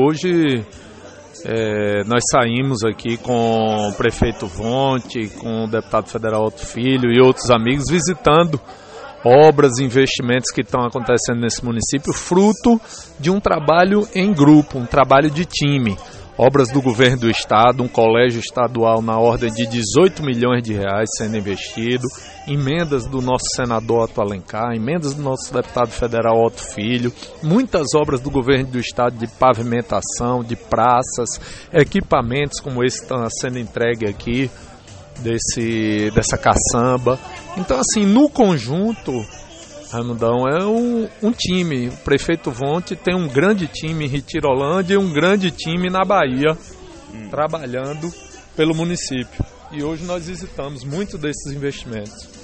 Hoje nós saímos aqui com o prefeito Wonti, com o deputado federal Otto Filho e outros amigos visitando obras e investimentos que estão acontecendo nesse município, fruto de um trabalho em grupo, um trabalho de time. Obras do governo do estado, um colégio estadual na ordem de 18 milhões de reais sendo investido, emendas do nosso senador Otto Alencar, emendas do nosso deputado federal Otto Filho, muitas obras do governo do estado de pavimentação, de praças, equipamentos como esse que estão sendo entregue aqui, dessa caçamba. Então, assim, no conjunto, Raimundão, é um time. O prefeito Wonti tem um grande time em Retirolândia e um grande time na Bahia, trabalhando pelo município. E hoje nós visitamos muito desses investimentos.